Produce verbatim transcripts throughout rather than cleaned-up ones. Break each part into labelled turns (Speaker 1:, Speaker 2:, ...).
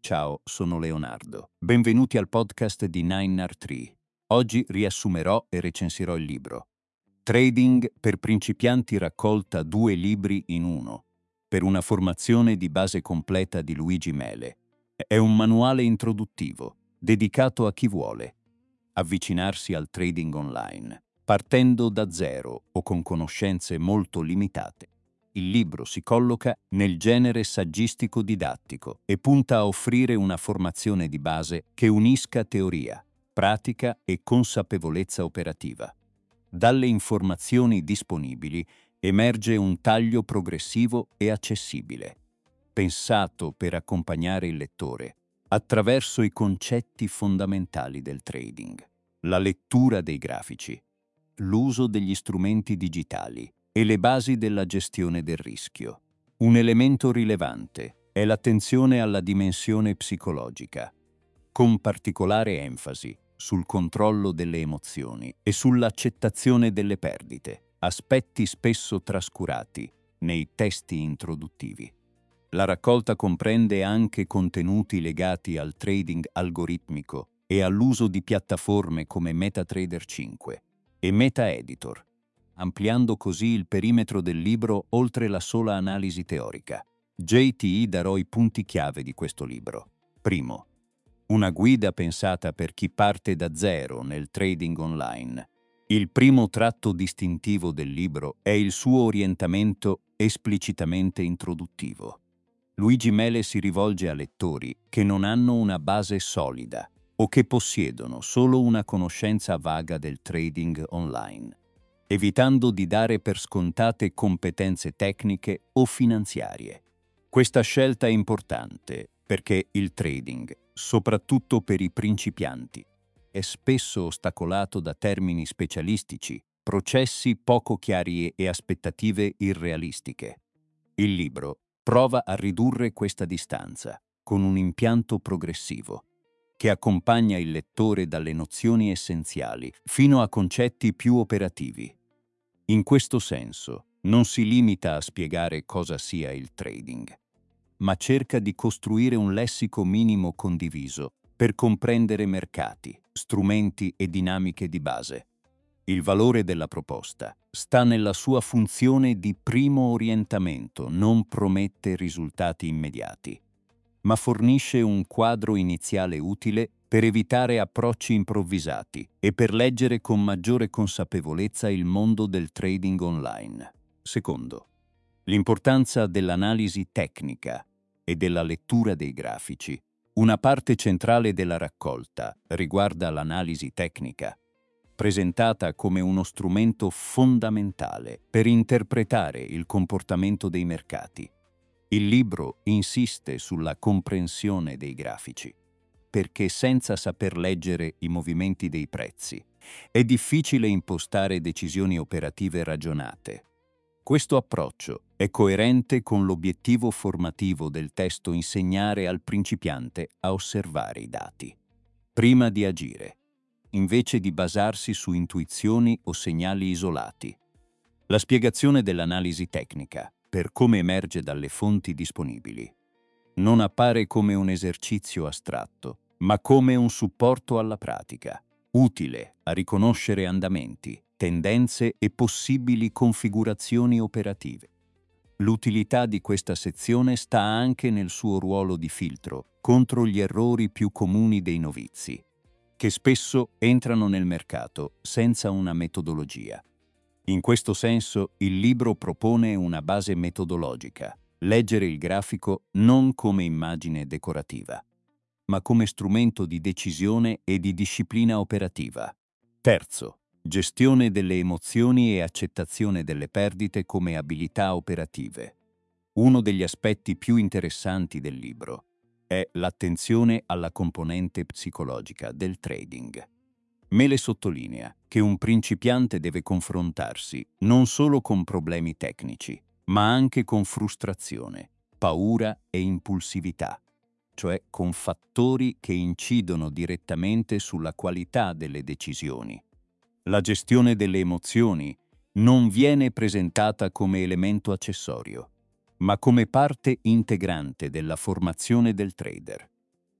Speaker 1: Ciao, sono Leonardo. Benvenuti al podcast di nine R tre. Oggi riassumerò e recensirò il libro Trading per principianti, raccolta due libri in uno, per una formazione di base completa di Luigi Mele. È un manuale introduttivo, dedicato a chi vuole avvicinarsi al trading online, partendo da zero o con conoscenze molto limitate. Il libro si colloca nel genere saggistico didattico e punta a offrire una formazione di base che unisca teoria, pratica e consapevolezza operativa. Dalle informazioni disponibili emerge un taglio progressivo e accessibile, pensato per accompagnare il lettore attraverso i concetti fondamentali del trading, la lettura dei grafici, l'uso degli strumenti digitali e le basi della gestione del rischio. Un elemento rilevante è l'attenzione alla dimensione psicologica, con particolare enfasi sul controllo delle emozioni e sull'accettazione delle perdite, aspetti spesso trascurati nei testi introduttivi. La raccolta comprende anche contenuti legati al trading algoritmico e all'uso di piattaforme come MetaTrader cinque e MetaEditor, ampliando così il perimetro del libro oltre la sola analisi teorica. J T I darò i punti chiave di questo libro. Primo, una guida pensata per chi parte da zero nel trading online. Il primo tratto distintivo del libro è il suo orientamento esplicitamente introduttivo. Luigi Mele si rivolge a lettori che non hanno una base solida o che possiedono solo una conoscenza vaga del trading online, evitando di dare per scontate competenze tecniche o finanziarie. Questa scelta è importante perché il trading, soprattutto per i principianti, è spesso ostacolato da termini specialistici, processi poco chiari e aspettative irrealistiche. Il libro prova a ridurre questa distanza con un impianto progressivo che accompagna il lettore dalle nozioni essenziali fino a concetti più operativi. In questo senso, non si limita a spiegare cosa sia il trading, ma cerca di costruire un lessico minimo condiviso per comprendere mercati, strumenti e dinamiche di base. Il valore della proposta sta nella sua funzione di primo orientamento, non promette risultati immediati, ma fornisce un quadro iniziale utile per evitare approcci improvvisati e per leggere con maggiore consapevolezza il mondo del trading online. Secondo, l'importanza dell'analisi tecnica e della lettura dei grafici. Una parte centrale della raccolta riguarda l'analisi tecnica, presentata come uno strumento fondamentale per interpretare il comportamento dei mercati. Il libro insiste sulla comprensione dei grafici, perché senza saper leggere i movimenti dei prezzi è difficile impostare decisioni operative ragionate. Questo approccio è coerente con l'obiettivo formativo del testo: insegnare al principiante a osservare i dati prima di agire, invece di basarsi su intuizioni o segnali isolati. La spiegazione dell'analisi tecnica, per come emerge dalle fonti disponibili, non appare come un esercizio astratto, ma come un supporto alla pratica, utile a riconoscere andamenti, tendenze e possibili configurazioni operative. L'utilità di questa sezione sta anche nel suo ruolo di filtro contro gli errori più comuni dei novizi, che spesso entrano nel mercato senza una metodologia. In questo senso, il libro propone una base metodologica: leggere il grafico non come immagine decorativa, ma come strumento di decisione e di disciplina operativa. Terzo, gestione delle emozioni e accettazione delle perdite come abilità operative. Uno degli aspetti più interessanti del libro è l'attenzione alla componente psicologica del trading. Mele sottolinea che un principiante deve confrontarsi non solo con problemi tecnici, ma anche con frustrazione, paura e impulsività, cioè con fattori che incidono direttamente sulla qualità delle decisioni. La gestione delle emozioni non viene presentata come elemento accessorio, ma come parte integrante della formazione del trader.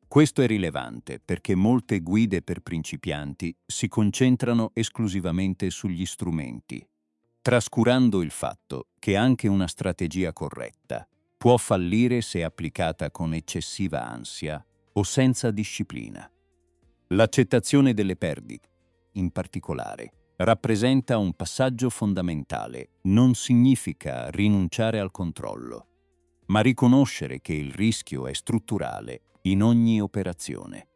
Speaker 1: Questo è rilevante perché molte guide per principianti si concentrano esclusivamente sugli strumenti, trascurando il fatto che anche una strategia corretta può fallire se applicata con eccessiva ansia o senza disciplina. L'accettazione delle perdite, in particolare, rappresenta un passaggio fondamentale. Non significa rinunciare al controllo, ma riconoscere che il rischio è strutturale in ogni operazione.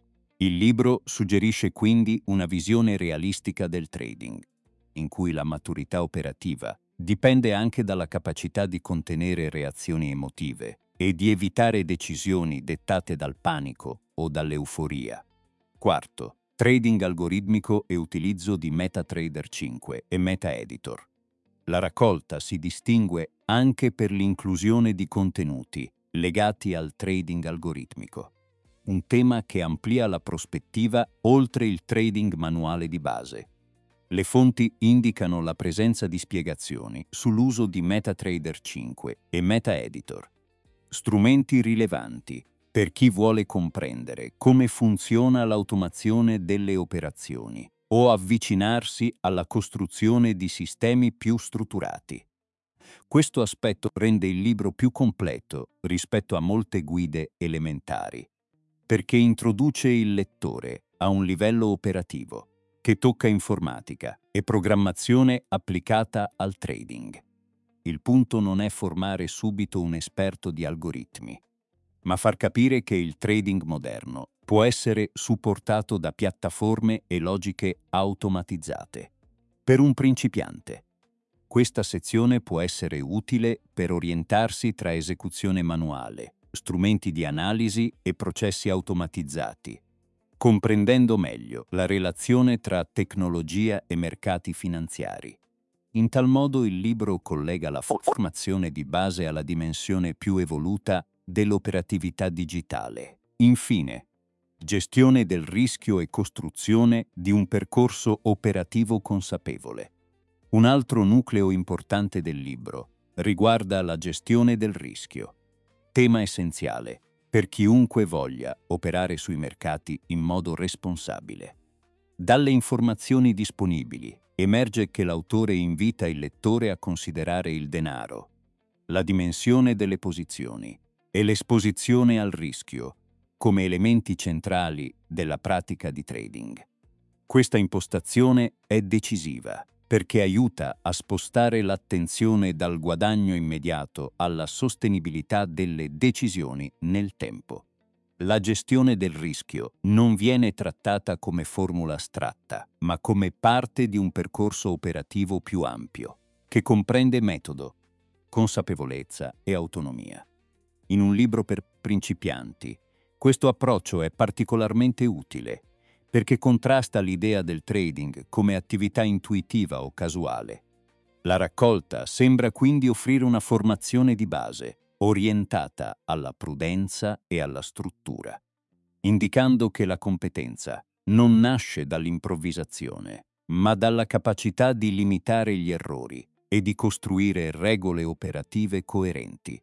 Speaker 1: Il libro suggerisce quindi una visione realistica del trading, in cui la maturità operativa dipende anche dalla capacità di contenere reazioni emotive e di evitare decisioni dettate dal panico o dall'euforia. Quarto, trading algoritmico e utilizzo di MetaTrader cinque e MetaEditor. La raccolta si distingue anche per l'inclusione di contenuti legati al trading algoritmico, un tema che amplia la prospettiva oltre il trading manuale di base. Le fonti indicano la presenza di spiegazioni sull'uso di MetaTrader cinque e MetaEditor, strumenti rilevanti per chi vuole comprendere come funziona l'automazione delle operazioni o avvicinarsi alla costruzione di sistemi più strutturati. Questo aspetto rende il libro più completo rispetto a molte guide elementari, perché introduce il lettore a un livello operativo che tocca informatica e programmazione applicata al trading. Il punto non è formare subito un esperto di algoritmi, ma far capire che il trading moderno può essere supportato da piattaforme e logiche automatizzate. Per un principiante, questa sezione può essere utile per orientarsi tra esecuzione manuale, strumenti di analisi e processi automatizzati, comprendendo meglio la relazione tra tecnologia e mercati finanziari. In tal modo il libro collega la formazione di base alla dimensione più evoluta dell'operatività digitale. Infine, gestione del rischio e costruzione di un percorso operativo consapevole. Un altro nucleo importante del libro riguarda la gestione del rischio, tema essenziale per chiunque voglia operare sui mercati in modo responsabile. Dalle informazioni disponibili emerge che l'autore invita il lettore a considerare il denaro, la dimensione delle posizioni e l'esposizione al rischio come elementi centrali della pratica di trading. Questa impostazione è decisiva perché aiuta a spostare l'attenzione dal guadagno immediato alla sostenibilità delle decisioni nel tempo. La gestione del rischio non viene trattata come formula astratta, ma come parte di un percorso operativo più ampio, che comprende metodo, consapevolezza e autonomia. In un libro per principianti, questo approccio è particolarmente utile perché contrasta l'idea del trading come attività intuitiva o casuale. La raccolta sembra quindi offrire una formazione di base, orientata alla prudenza e alla struttura, indicando che la competenza non nasce dall'improvvisazione, ma dalla capacità di limitare gli errori e di costruire regole operative coerenti.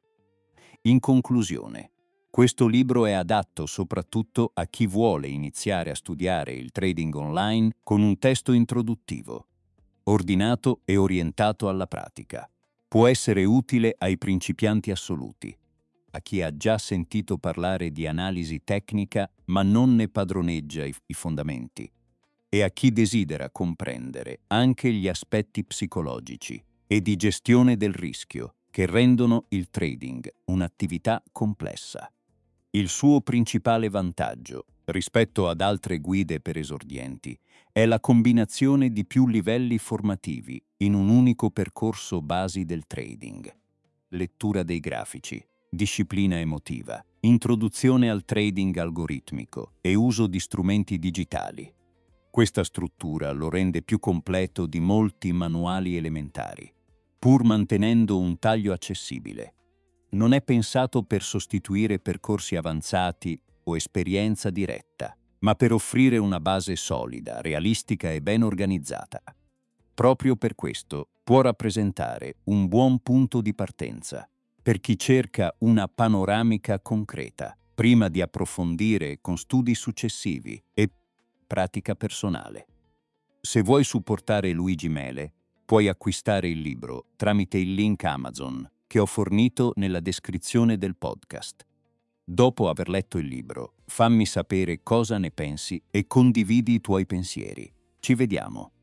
Speaker 1: In conclusione, questo libro è adatto soprattutto a chi vuole iniziare a studiare il trading online con un testo introduttivo, ordinato e orientato alla pratica. Può essere utile ai principianti assoluti, a chi ha già sentito parlare di analisi tecnica ma non ne padroneggia i, i fondamenti, e a chi desidera comprendere anche gli aspetti psicologici e di gestione del rischio che rendono il trading un'attività complessa. Il suo principale vantaggio, rispetto ad altre guide per esordienti, è la combinazione di più livelli formativi in un unico percorso basi del trading. Lettura dei grafici, disciplina emotiva, introduzione al trading algoritmico e uso di strumenti digitali. Questa struttura lo rende più completo di molti manuali elementari, pur mantenendo un taglio accessibile. Non è pensato per sostituire percorsi avanzati o esperienza diretta, ma per offrire una base solida, realistica e ben organizzata. Proprio per questo può rappresentare un buon punto di partenza per chi cerca una panoramica concreta prima di approfondire con studi successivi e pratica personale. Se vuoi supportare Luigi Mele, puoi acquistare il libro tramite il link Amazon che ho fornito nella descrizione del podcast. Dopo aver letto il libro, fammi sapere cosa ne pensi e condividi i tuoi pensieri. Ci vediamo.